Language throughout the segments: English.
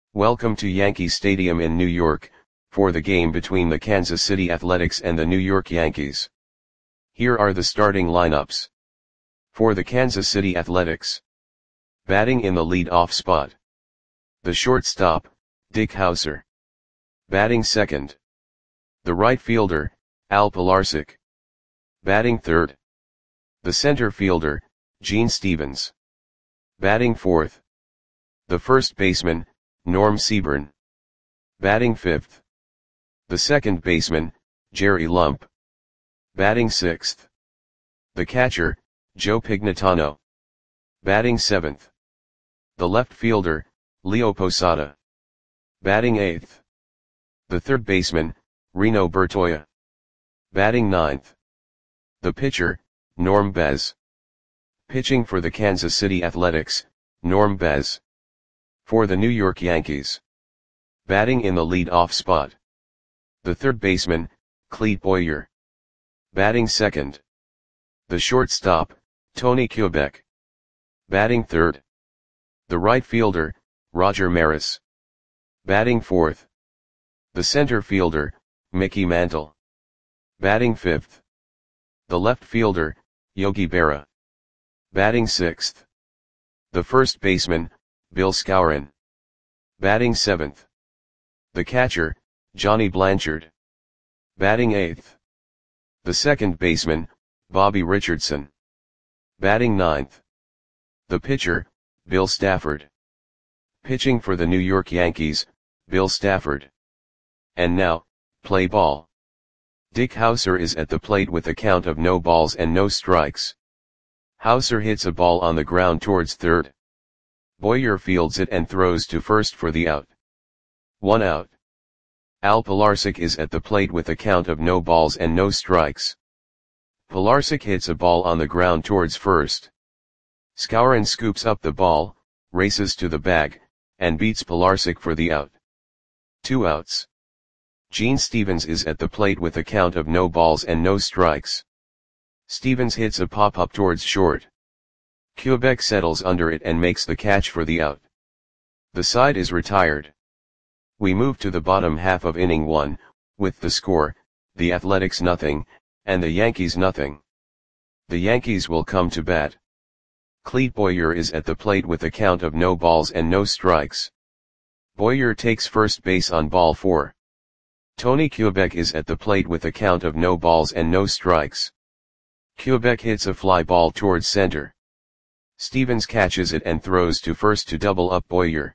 Welcome to Yankee Stadium in New York, for the game between the Kansas City Athletics and the New York Yankees. Here are the starting lineups. For the Kansas City Athletics. Batting in the lead-off spot. The shortstop, Dick Howser. Batting second. The right fielder, Al Pilarczyk. Batting third. The center fielder, Gene Stevens. Batting fourth. The first baseman, Norm Seaborn. Batting fifth. The second baseman, Jerry Lump. Batting sixth. The catcher, Joe Pignatano. Batting seventh. The left fielder, Leo Posada. Batting eighth. The third baseman, Reno Bertoia. Batting ninth. The pitcher, Norm Bez. Pitching for the Kansas City Athletics, Norm Bez. For the New York Yankees. Batting in the lead-off spot. The third baseman, Clete Boyer. Batting second. The shortstop, Tony Kubek. Batting third. The right fielder, Roger Maris. Batting fourth. The center fielder, Mickey Mantle. Batting fifth. The left fielder, Yogi Berra. Batting sixth. The first baseman, Bill Skowron. Batting seventh. The catcher, Johnny Blanchard. Batting eighth. The second baseman, Bobby Richardson. Batting ninth. The pitcher, Bill Stafford. Pitching for the New York Yankees, Bill Stafford. And now, play ball. Dick Howser is at the plate with a count of no balls and no strikes. Howser hits a ball on the ground towards third. Boyer fields it and throws to first for the out. 1 out. Al Pilarczyk is at the plate with a count of no balls and no strikes. Pilarczyk hits a ball on the ground towards first. Skowron scoops up the ball, races to the bag, and beats Pilarczyk for the out. 2 outs. Gene Stevens is at the plate with a count of no balls and no strikes. Stevens hits a pop-up towards short. Kubek settles under it and makes the catch for the out. The side is retired. We move to the bottom half of inning 1, with the score, the Athletics nothing, and the Yankees nothing. The Yankees will come to bat. Clete Boyer is at the plate with a count of no balls and no strikes. Boyer takes first base on ball 4. Tony Kubek is at the plate with a count of no balls and no strikes. Kubek hits a fly ball towards center. Stevens catches it and throws to first to double up Boyer.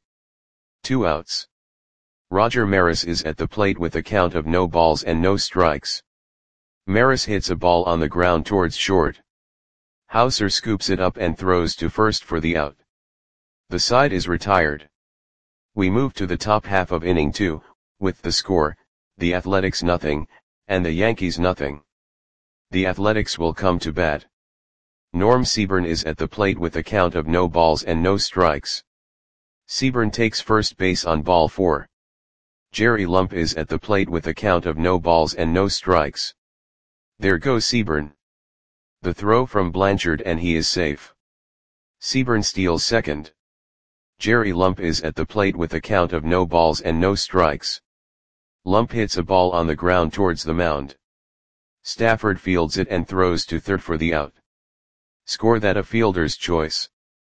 2 outs. Roger Maris is at the plate with a count of no balls and no strikes. Maris hits a ball on the ground towards short. Howser scoops it up and throws to first for the out. The side is retired. We move to the top half of inning 2, with the score, the Athletics nothing, and the Yankees nothing. The Athletics will come to bat. Norm Seaborn is at the plate with a count of no balls and no strikes. Seaborn takes first base on ball 4. Jerry Lump is at the plate with a count of no balls and no strikes. There goes Seaborn. The throw from Blanchard and he is safe. Seaborn steals second. Jerry Lump is at the plate with a count of no balls and no strikes. Lump hits a ball on the ground towards the mound. Stafford fields it and throws to third for the out. Score that a fielder's choice.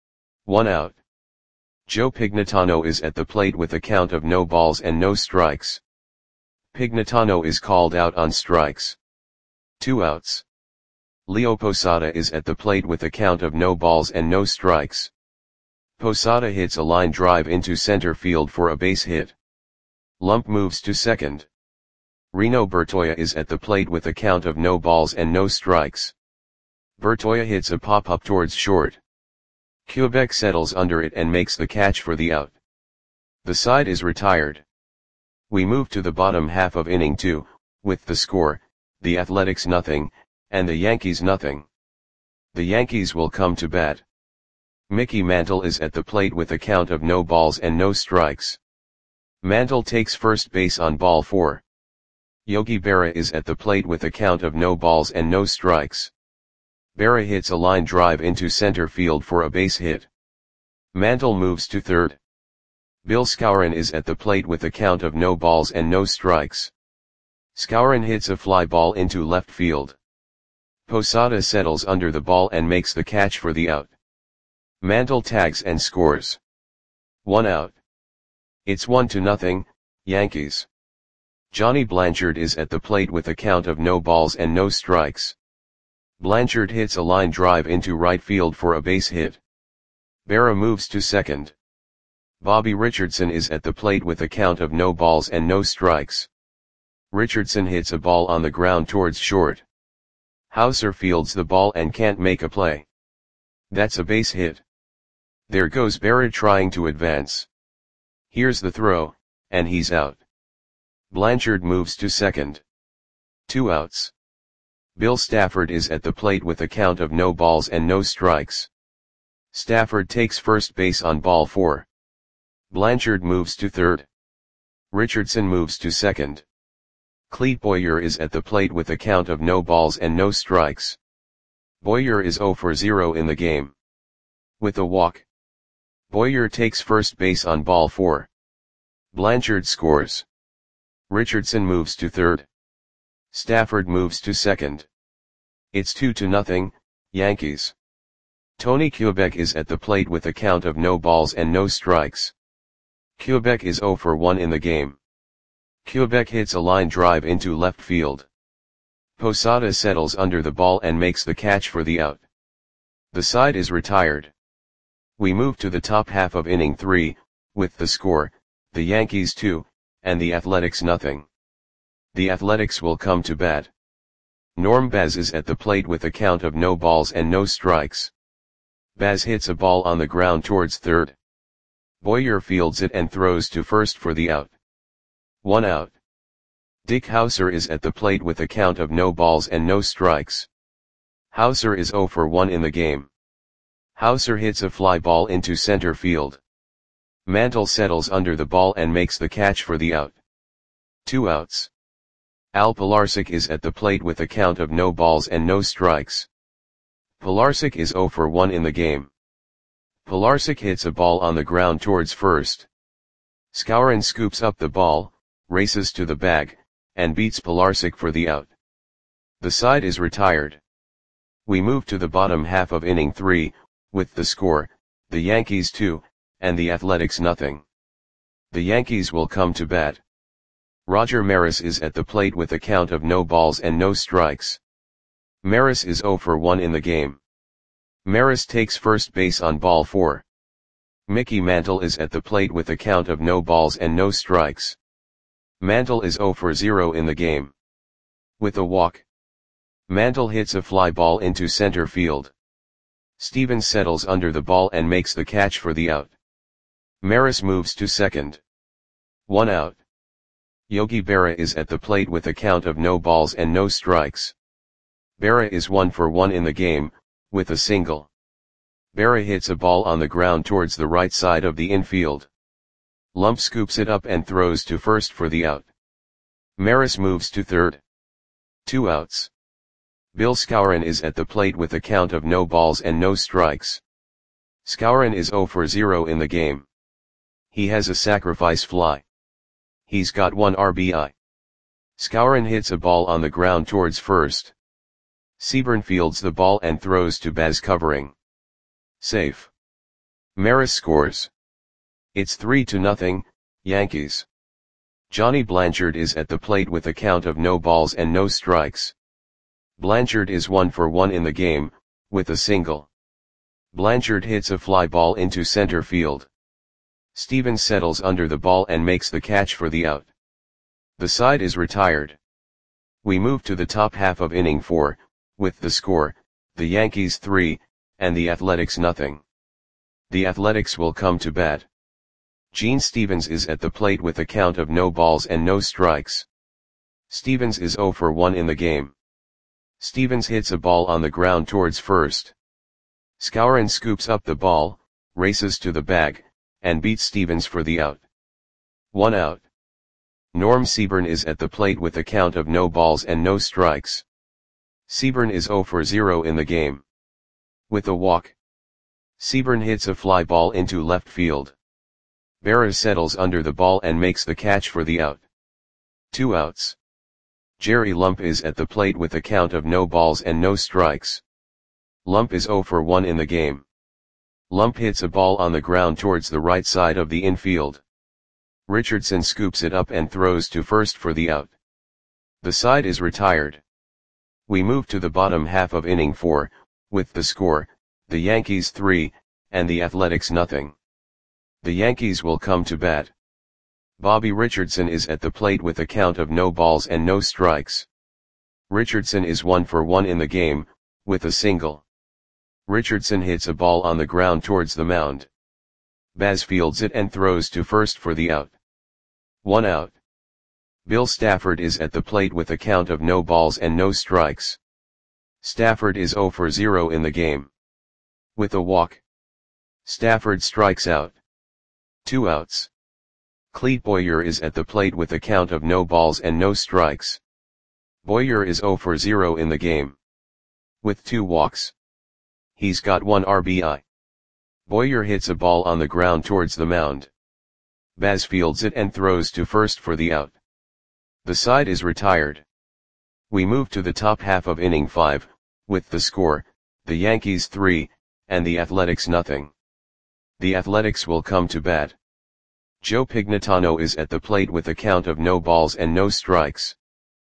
1 out. Joe Pignatano is at the plate with a count of no balls and no strikes. Pignatano is called out on strikes. 2 outs. Leo Posada is at the plate with a count of no balls and no strikes. Posada hits a line drive into center field for a base hit. Lump moves to second. Reno Bertoia is at the plate with a count of no balls and no strikes. Bertoia hits a pop-up towards short. Kubek settles under it and makes the catch for the out. The side is retired. We move to the bottom half of inning 2, with the score, the Athletics nothing, and the Yankees nothing. The Yankees will come to bat. Mickey Mantle is at the plate with a count of no balls and no strikes. Mantle takes first base on ball 4. Yogi Berra is at the plate with a count of no balls and no strikes. Berra hits a line drive into center field for a base hit. Mantle moves to third. Bill Skowron is at the plate with a count of no balls and no strikes. Skowron hits a fly ball into left field. Posada settles under the ball and makes the catch for the out. Mantle tags and scores. 1 out. It's 1-0, Yankees. Johnny Blanchard is at the plate with a count of no balls and no strikes. Blanchard hits a line drive into right field for a base hit. Berra moves to second. Bobby Richardson is at the plate with a count of no balls and no strikes. Richardson hits a ball on the ground towards short. Hauser fields the ball and can't make a play. That's a base hit. There goes Berra trying to advance. Here's the throw, and he's out. Blanchard moves to second. 2 outs. Bill Stafford is at the plate with a count of no balls and no strikes. Stafford takes first base on ball 4. Blanchard moves to third. Richardson moves to second. Clete Boyer is at the plate with a count of no balls and no strikes. Boyer is 0 for 0 in the game. With a walk. Boyer takes first base on ball 4. Blanchard scores. Richardson moves to third. Stafford moves to second. It's 2-0, Yankees. Tony Kubek is at the plate with a count of no balls and no strikes. Kubek is 0 for 1 in the game. Kubek hits a line drive into left field. Posada settles under the ball and makes the catch for the out. The side is retired. We move to the top half of inning 3, with the score, the Yankees 2, and the Athletics nothing. The Athletics will come to bat. Norm Baz is at the plate with a count of no balls and no strikes. Baz hits a ball on the ground towards third. Boyer fields it and throws to first for the out. 1 out. Dick Hauser is at the plate with a count of no balls and no strikes. Hauser is 0 for 1 in the game. Hauser hits a fly ball into center field. Mantle settles under the ball and makes the catch for the out. 2 outs. Al Pilarczyk is at the plate with a count of no balls and no strikes. Pilarczyk is 0 for 1 in the game. Pilarczyk hits a ball on the ground towards first. Skowron scoops up the ball, races to the bag, and beats Pilarczyk for the out. The side is retired. We move to the bottom half of inning 3, with the score, the Yankees 2, and the Athletics nothing. The Yankees will come to bat. Roger Maris is at the plate with a count of no balls and no strikes. Maris is 0 for 1 in the game. Maris takes first base on ball 4. Mickey Mantle is at the plate with a count of no balls and no strikes. Mantle is 0 for 0 in the game. With a walk. Mantle hits a fly ball into center field. Stevens settles under the ball and makes the catch for the out. Maris moves to second. 1 out. Yogi Berra is at the plate with a count of no balls and no strikes. Berra is 1 for 1 in the game, with a single. Berra hits a ball on the ground towards the right side of the infield. Lump scoops it up and throws to first for the out. Maris moves to third. 2 outs. Bill Skowron is at the plate with a count of no balls and no strikes. Skowron is 0 for 0 in the game. He has a sacrifice fly. He's got 1 RBI. Skowron hits a ball on the ground towards first. Seaburn fields the ball and throws to Baz covering. Safe. Maris scores. It's 3-0, Yankees. Johnny Blanchard is at the plate with a count of no balls and no strikes. Blanchard is 1 for 1 in the game, with a single. Blanchard hits a fly ball into center field. Stevens settles under the ball and makes the catch for the out. The side is retired. We move to the top half of inning 4, with the score, the Yankees 3, and the Athletics nothing. The Athletics will come to bat. Gene Stevens is at the plate with a count of no balls and no strikes. Stevens is 0 for 1 in the game. Stevens hits a ball on the ground towards first. Skowron scoops up the ball, races to the bag, and beats Stevens for the out. 1 out. Norm Seaburn is at the plate with a count of no balls and no strikes. Seaburn is 0 for 0 in the game. With a walk. Seaburn hits a fly ball into left field. Berra settles under the ball and makes the catch for the out. 2 outs. Jerry Lump is at the plate with a count of no balls and no strikes. Lump is 0 for 1 in the game. Lump hits a ball on the ground towards the right side of the infield. Richardson scoops it up and throws to first for the out. The side is retired. We move to the bottom half of inning 4, with the score, the Yankees 3, and the Athletics nothing. The Yankees will come to bat. Bobby Richardson is at the plate with a count of no balls and no strikes. Richardson is 1 for 1 in the game, with a single. Richardson hits a ball on the ground towards the mound. Baz fields it and throws to first for the out. 1 out. Bill Stafford is at the plate with a count of no balls and no strikes. Stafford is 0 for 0 in the game. With a walk. Stafford strikes out. 2 outs. Clete Boyer is at the plate with a count of no balls and no strikes. Boyer is 0 for 0 in the game. With 2 walks. He's got 1 RBI. Boyer hits a ball on the ground towards the mound. Baz fields it and throws to first for the out. The side is retired. We move to the top half of inning 5, with the score, the Yankees 3, and the Athletics nothing. The Athletics will come to bat. Joe Pignatano is at the plate with a count of no balls and no strikes.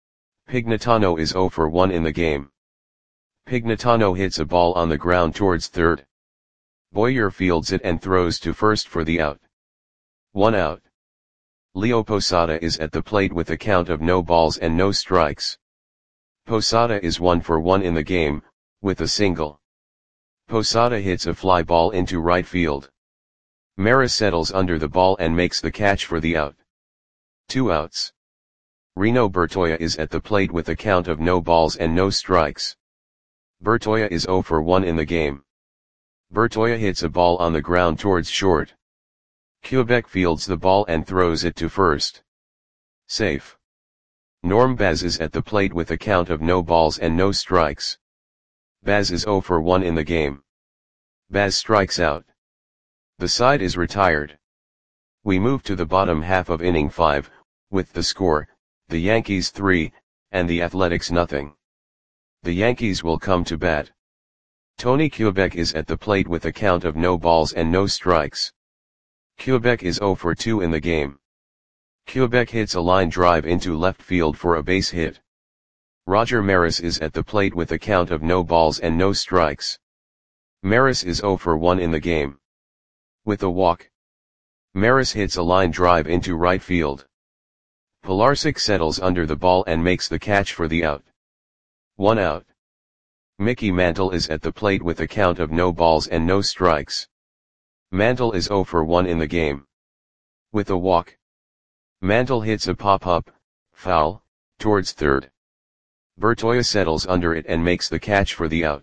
Pignatano is 0 for 1 in the game. Pignatano hits a ball on the ground towards third. Boyer fields it and throws to first for the out. 1 out. Leo Posada is at the plate with a count of no balls and no strikes. Posada is 1 for 1 in the game, with a single. Posada hits a fly ball into right field. Maris settles under the ball and makes the catch for the out. 2 outs. Reno Bertoia is at the plate with a count of no balls and no strikes. Bertoia is 0 for 1 in the game. Bertoia hits a ball on the ground towards short. Quebec fields the ball and throws it to first. Safe. Norm Baz is at the plate with a count of no balls and no strikes. Baz is 0 for 1 in the game. Baz strikes out. The side is retired. We move to the bottom half of inning 5, with the score, the Yankees 3, and the Athletics nothing. The Yankees will come to bat. Tony Quebec is at the plate with a count of no balls and no strikes. Quebec is 0 for 2 in the game. Quebec hits a line drive into left field for a base hit. Roger Maris is at the plate with a count of no balls and no strikes. Maris is 0 for 1 in the game. With a walk. Maris hits a line drive into right field. Pilarczyk settles under the ball and makes the catch for the out. 1 out. Mickey Mantle is at the plate with a count of no balls and no strikes. Mantle is 0 for 1 in the game. With a walk. Mantle hits a pop-up, foul, towards third. Bertoia settles under it and makes the catch for the out.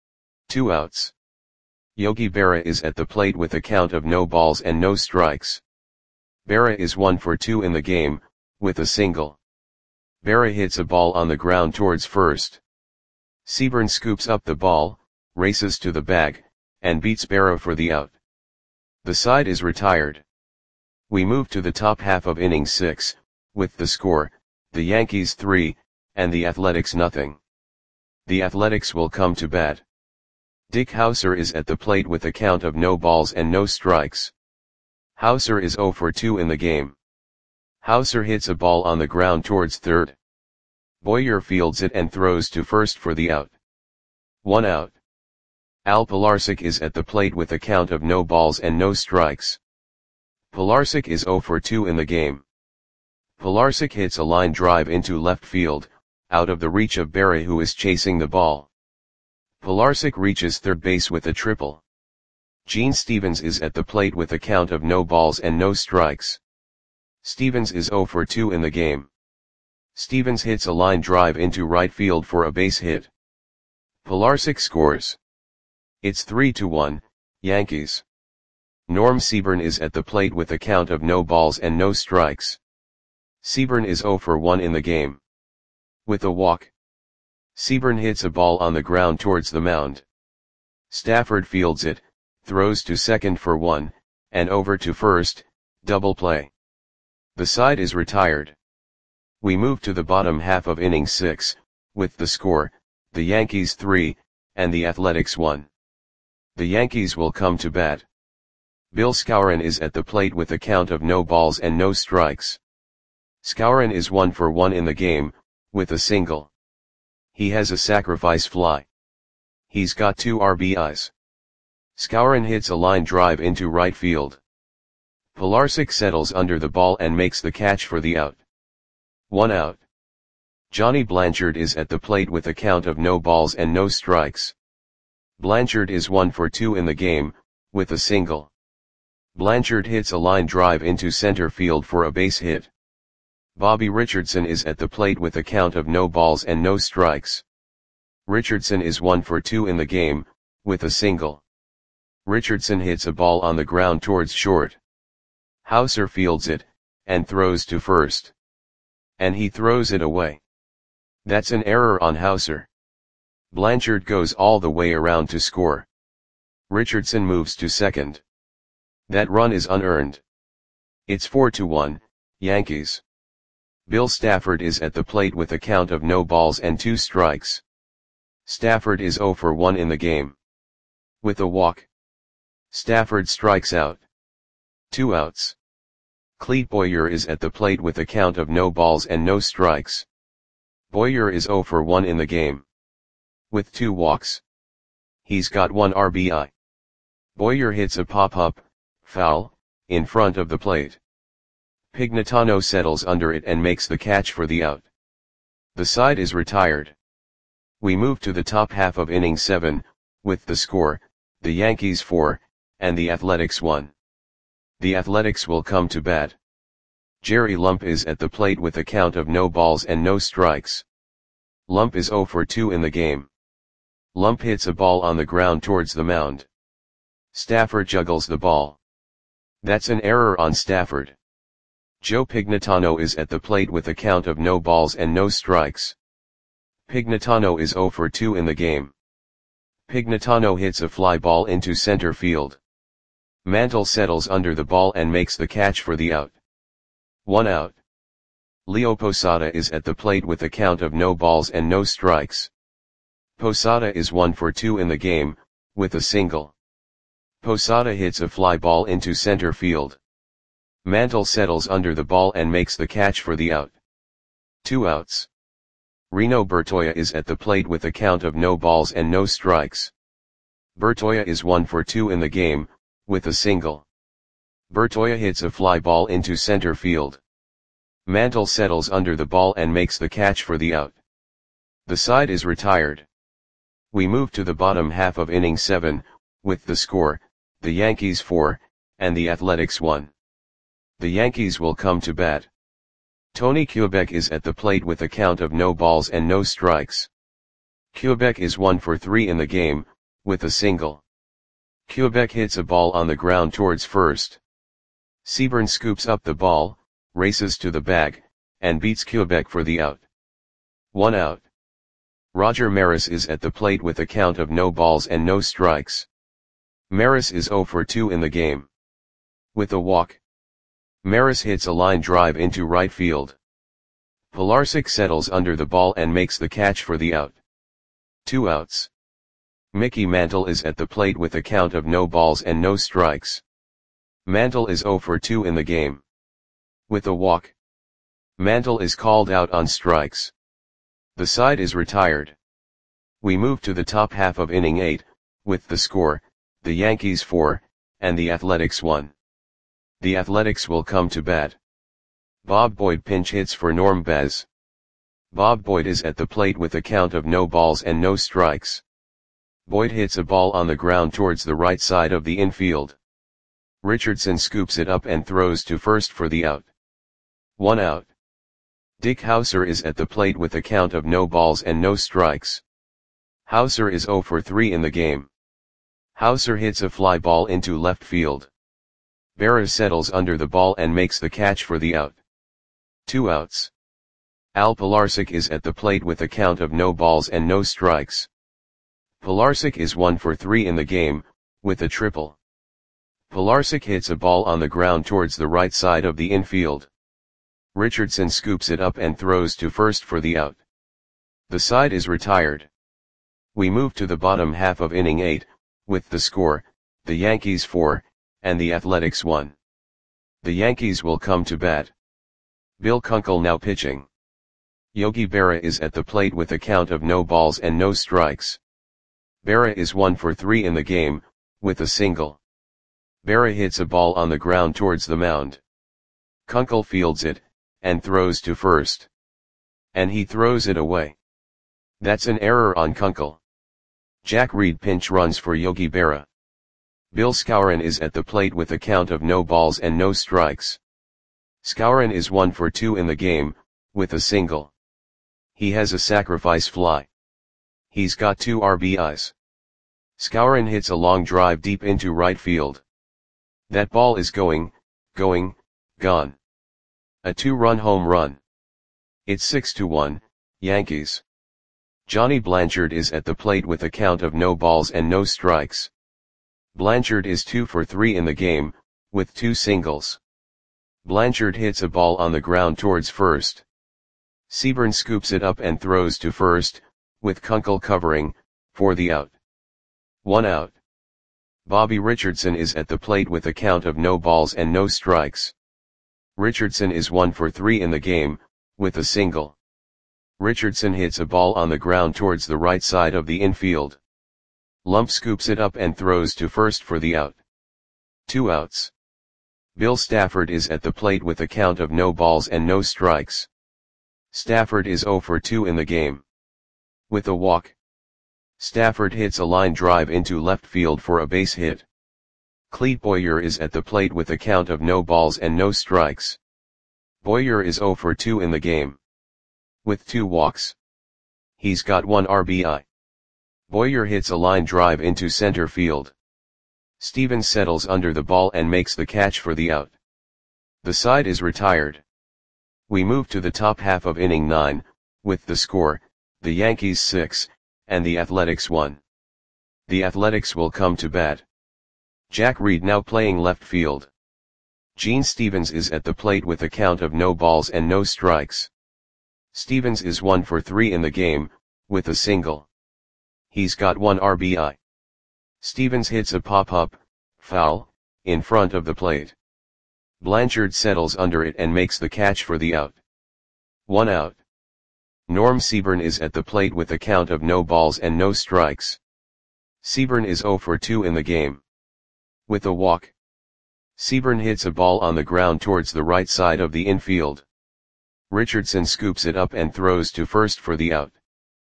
2 outs. Yogi Berra is at the plate with a count of no balls and no strikes. Berra is 1 for 2 in the game, with a single. Berra hits a ball on the ground towards first. Seaburn scoops up the ball, races to the bag, and beats Berra for the out. The side is retired. We move to the top half of inning 6, with the score, the Yankees 3, and the Athletics nothing. The Athletics will come to bat. Dick Hauser is at the plate with a count of no balls and no strikes. Hauser is 0 for 2 in the game. Hauser hits a ball on the ground towards third. Boyer fields it and throws to first for the out. 1 out. Al Pilarczyk is at the plate with a count of no balls and no strikes. Pilarczyk is 0 for 2 in the game. Pilarczyk hits a line drive into left field, out of the reach of Berra who is chasing the ball. Pilarczyk reaches third base with a triple. Gene Stevens is at the plate with a count of no balls and no strikes. Stevens is 0 for 2 in the game. Stevens hits a line drive into right field for a base hit. Pilarczyk scores. It's 3-1, Yankees. Norm Seaburn is at the plate with a count of no balls and no strikes. Seaburn is 0 for 1 in the game. With a walk. Seaburn hits a ball on the ground towards the mound. Stafford fields it, throws to second for 1, and over to first, Double play. The side is retired. We move to the bottom half of inning 6, with the score, the Yankees 3, and the Athletics 1. The Yankees will come to bat. Bill Skowron is at the plate with a count of no balls and no strikes. Skowron is 1 for 1 in the game, with a single. He has a sacrifice fly. He's got 2 RBIs. Skowron hits a line drive into right field. Pilarczyk settles under the ball and makes the catch for the out. 1 out. Johnny Blanchard is at the plate with a count of no balls and no strikes. Blanchard is 1 for 2 in the game, with a single. Blanchard hits a line drive into center field for a base hit. Bobby Richardson is at the plate with a count of no balls and no strikes. Richardson is 1 for 2 in the game, with a single. Richardson hits a ball on the ground towards short. Hauser fields it, and throws to first. And he throws it away. That's an error on Hauser. Blanchard goes all the way around to score. Richardson moves to second. That run is unearned. It's 4-1, Yankees. Bill Stafford is at the plate with a count of no balls and 2 strikes. Stafford is 0 for 1 in the game. With a walk. Stafford strikes out. 2 outs. Clete Boyer is at the plate with a count of no balls and no strikes. Boyer is 0 for 1 in the game. With 2 walks. He's got 1 RBI. Boyer hits a pop-up, foul, in front of the plate. Pignatano settles under it and makes the catch for the out. The side is retired. We move to the top half of inning 7, with the score, the Yankees 4, and the Athletics 1. The Athletics will come to bat. Jerry Lump is at the plate with a count of no balls and no strikes. Lump is 0 for 2 in the game. Lump hits a ball on the ground towards the mound. Stafford juggles the ball. That's an error on Stafford. Joe Pignatano is at the plate with a count of no balls and no strikes. Pignatano is 0 for 2 in the game. Pignatano hits a fly ball into center field. Mantle settles under the ball and makes the catch for the out. 1 out. Leo Posada is at the plate with a count of no balls and no strikes. Posada is 1 for 2 in the game, with a single. Posada hits a fly ball into center field. Mantle settles under the ball and makes the catch for the out. 2 outs. Reno Bertoia is at the plate with a count of no balls and no strikes. Bertoia is 1 for 2 in the game, with a single. Bertoia hits a fly ball into center field. Mantle settles under the ball and makes the catch for the out. The side is retired. We move to the bottom half of inning 7, with the score, the Yankees 4, and the Athletics 1. The Yankees will come to bat. Tony Kubek is at the plate with a count of no balls and no strikes. Kubek is 1 for 3 in the game, with a single. Kubek hits a ball on the ground towards first. Seaburn scoops up the ball, races to the bag, and beats Kubek for the out. 1 out. Roger Maris is at the plate with a count of no balls and no strikes. Maris is 0 for 2 in the game. With a walk. Maris hits a line drive into right field. Pilarczyk settles under the ball and makes the catch for the out. 2 outs. Mickey Mantle is at the plate with a count of no balls and no strikes. Mantle is 0 for 2 in the game. With a walk. Mantle is called out on strikes. The side is retired. We move to the top half of inning 8, with the score, the Yankees 4, and the Athletics 1. The Athletics will come to bat. Bob Boyd pinch hits for Norm Bez. Bob Boyd is at the plate with a count of no balls and no strikes. Boyd hits a ball on the ground towards the right side of the infield. Richardson scoops it up and throws to first for the out. 1 out. Dick Hauser is at the plate with a count of no balls and no strikes. Hauser is 0 for 3 in the game. Hauser hits a fly ball into left field. Berra settles under the ball and makes the catch for the out. 2 outs. Al Pilarczyk is at the plate with a count of no balls and no strikes. Pilarczyk is 1 for 3 in the game, with a triple. Pilarczyk hits a ball on the ground towards the right side of the infield. Richardson scoops it up and throws to first for the out. The side is retired. We move to the bottom half of inning 8, with the score, the Yankees 4, and the Athletics 1. The Yankees will come to bat. Bill Kunkel now pitching. Yogi Berra is at the plate with a count of no balls and no strikes. Berra is 1 for 3 in the game, with a single. Berra hits a ball on the ground towards the mound. Kunkel fields it, and throws to first. And he throws it away. That's an error on Kunkel. Jack Reed pinch runs for Yogi Berra. Bill Skowron is at the plate with a count of no balls and no strikes. Skowron is 1 for 2 in the game, with a single. He has a sacrifice fly. He's got 2 RBIs. Skowron hits a long drive deep into right field. That ball is gone. A 2-run home run. It's 6-1, Yankees. Johnny Blanchard is at the plate with a count of no balls and no strikes. Blanchard is 2 for 3 in the game, with 2 singles. Blanchard hits a ball on the ground towards first. Seaborn scoops it up and throws to first, with Kunkel covering, for the out. 1 out. Bobby Richardson is at the plate with a count of no balls and no strikes. Richardson is 1 for 3 in the game, with a single. Richardson hits a ball on the ground towards the right side of the infield. Lump scoops it up and throws to first for the out. 2 outs. Bill Stafford is at the plate with a count of no balls and no strikes. Stafford is 0 for 2 in the game. With a walk. Stafford hits a line drive into left field for a base hit. Clete Boyer is at the plate with a count of no balls and no strikes. Boyer is 0 for 2 in the game. With 2 walks. He's got 1 RBI. Boyer hits a line drive into center field. Stevens settles under the ball and makes the catch for the out. The side is retired. We move to the top half of inning 9, with the score, the Yankees 6, and the Athletics 1. The Athletics will come to bat. Jack Reed now playing left field. Gene Stevens is at the plate with a count of no balls and no strikes. Stevens is 1 for 3 in the game, with a single. He's got 1 RBI. Stevens hits a pop-up, foul, in front of the plate. Blanchard settles under it and makes the catch for the out. 1 out. Norm Seaborn is at the plate with a count of no balls and no strikes. Seaborn is 0 for 2 in the game. With a walk. Seaborn hits a ball on the ground towards the right side of the infield. Richardson scoops it up and throws to first for the out.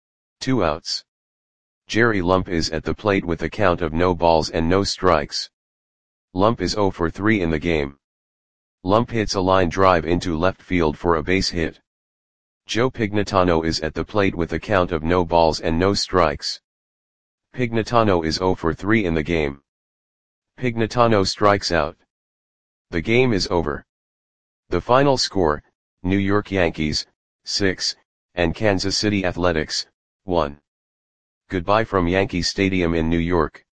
2 outs. Jerry Lump is at the plate with a count of no balls and no strikes. Lump is 0 for 3 in the game. Lump hits a line drive into left field for a base hit. Joe Pignatano is at the plate with a count of no balls and no strikes. Pignatano is 0 for 3 in the game. Pignatano strikes out. The game is over. The final score, New York Yankees, 6, and Kansas City Athletics, 1. Goodbye from Yankee Stadium in New York.